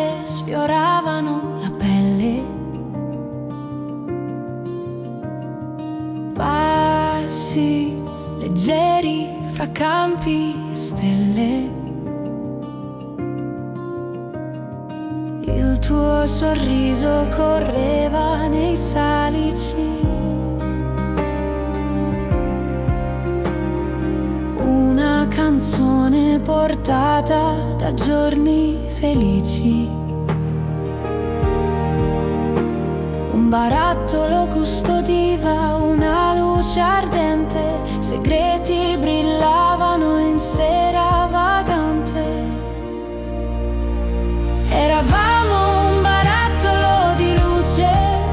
che sfioravano la pelle. Passi leggeri fra campi e stelle. Il tuo sorriso correva nei salici. Una canzone portata da giorni felici. Un barattolo custodiva una luce ardente, segreti brillavano in sera vagante. Eravamo un barattolo di luce,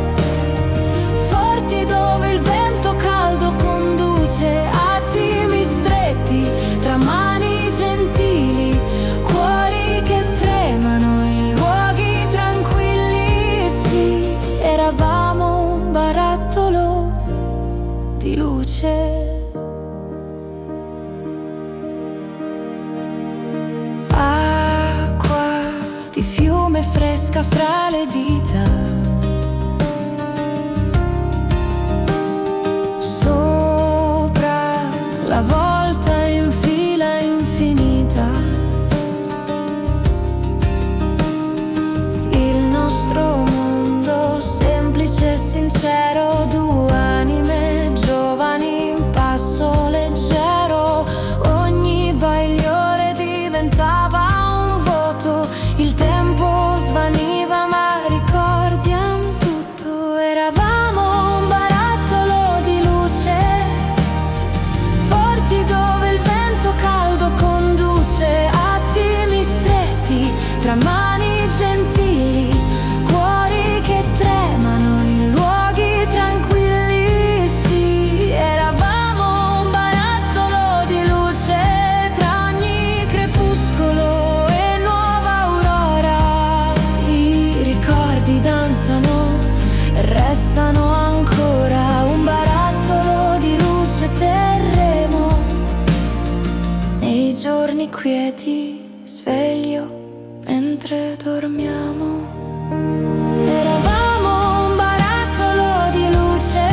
forti dove il vento caldo conduce, attimi stretti tra mani gentili, cuori che tremano in luoghi tranquilli. Sì, eravamo un barattolo di luce. Di fiume fresca fra le dita, sopra la volta in fila infinita. Il nostro mondo semplice e sincero, due anime giovani in passo leggero. Ogni bagliore diventava un voto, il tempo svaniva ma ricordiamo tutto. Eravamo un barattolo di luce, forti dove il vento caldo conduce, attimi stretti tra mani gentili, cuori che tremano in luoghi tranquilli. Sì, eravamo un barattolo di luce tra ogni crepuscolo e nuova aurora. I ricordi danzano, restano ancora, un barattolo di luce terremo nei giorni quieti, sveglio mentre dormiamo. Eravamo un barattolo di luce,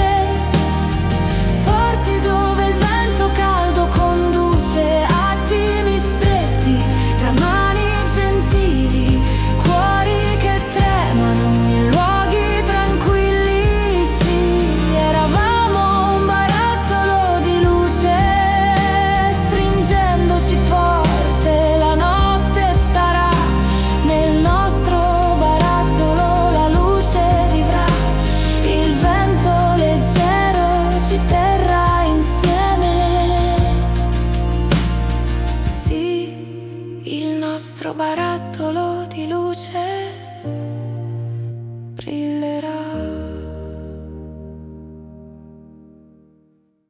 forti dove il vento caldo conduce, attimi stretti tra mani gentili, cuori che tremano in luoghi tranquilli. Sì, eravamo un barattolo di luce, stringendoci forte la notte starà. Nel nostro barattolo la luce vivrà, il vento leggero ci terrà insieme. Sì, il nostro barattolo di luce brillerà.